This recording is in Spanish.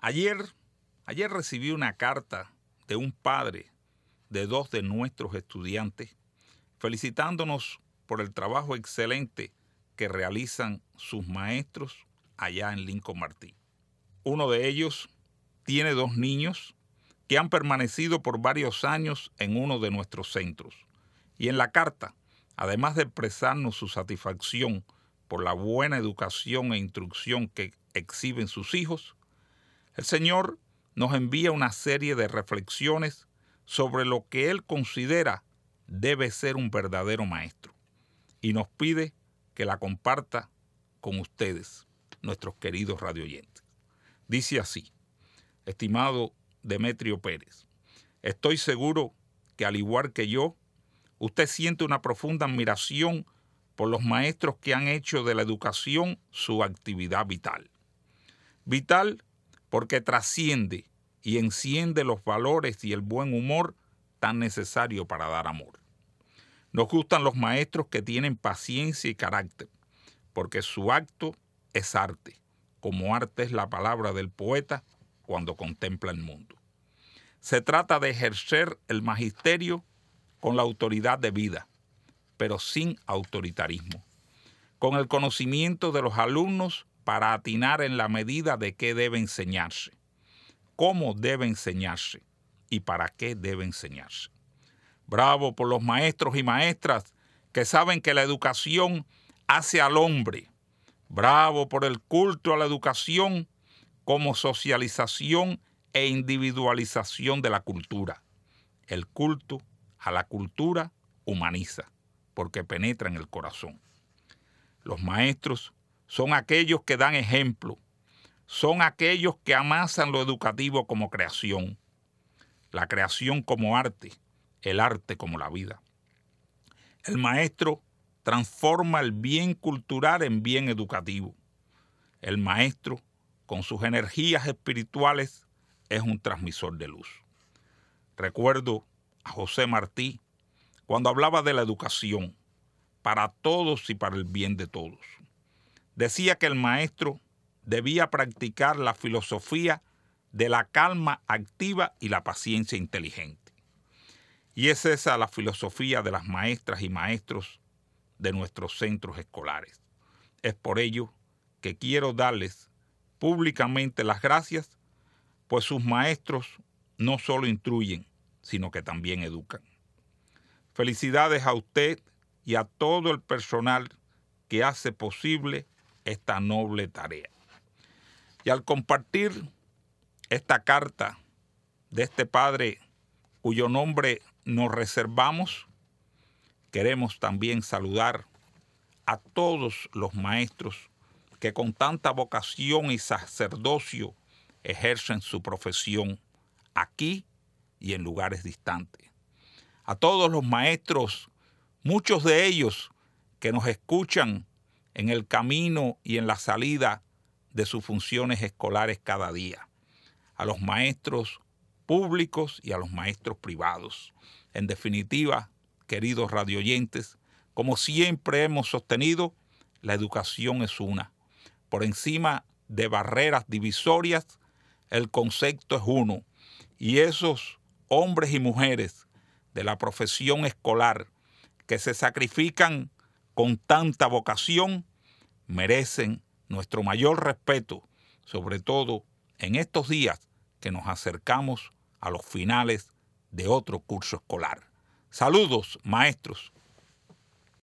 Ayer recibí una carta de un padre de 2 de nuestros estudiantes felicitándonos por el trabajo excelente que realizan sus maestros allá en Lincoln Martí. Uno de ellos tiene 2 niños que han permanecido por varios años en uno de nuestros centros. Y en la carta, además de expresarnos su satisfacción por la buena educación e instrucción que exhiben sus hijos, el Señor nos envía una serie de reflexiones sobre lo que Él considera debe ser un verdadero maestro y nos pide que la comparta con ustedes, nuestros queridos radioyentes. Dice así: estimado Demetrio Pérez, estoy seguro que al igual que yo, usted siente una profunda admiración por los maestros que han hecho de la educación su actividad vital. Vital porque trasciende y enciende los valores y el buen humor tan necesario para dar amor. Nos gustan los maestros que tienen paciencia y carácter, porque su acto es arte, como arte es la palabra del poeta cuando contempla el mundo. Se trata de ejercer el magisterio con la autoridad debida, pero sin autoritarismo, con el conocimiento de los alumnos para atinar en la medida de qué debe enseñarse, cómo debe enseñarse y para qué debe enseñarse. Bravo por los maestros y maestras que saben que la educación hace al hombre. Bravo por el culto a la educación como socialización e individualización de la cultura. El culto a la cultura humaniza, porque penetra en el corazón. Los maestros son aquellos que dan ejemplo, son aquellos que amasan lo educativo como creación, la creación como arte, el arte como la vida. El maestro transforma el bien cultural en bien educativo. El maestro, con sus energías espirituales, es un transmisor de luz. Recuerdo a José Martí cuando hablaba de la educación para todos y para el bien de todos. Decía que el maestro debía practicar la filosofía de la calma activa y la paciencia inteligente. Y es esa la filosofía de las maestras y maestros de nuestros centros escolares. Es por ello que quiero darles públicamente las gracias, pues sus maestros no solo instruyen, sino que también educan. Felicidades a usted y a todo el personal que hace posible esta noble tarea. Y al compartir esta carta de este padre cuyo nombre nos reservamos, queremos también saludar a todos los maestros que con tanta vocación y sacerdocio ejercen su profesión aquí y en lugares distantes. A todos los maestros, muchos de ellos que nos escuchan en el camino y en la salida de sus funciones escolares cada día. A los maestros públicos y a los maestros privados. En definitiva, queridos radioyentes, como siempre hemos sostenido, la educación es una. Por encima de barreras divisorias, el concepto es uno. Y esos hombres y mujeres de la profesión escolar que se sacrifican con tanta vocación merecen nuestro mayor respeto, sobre todo en estos días que nos acercamos a los finales de otro curso escolar. Saludos, maestros.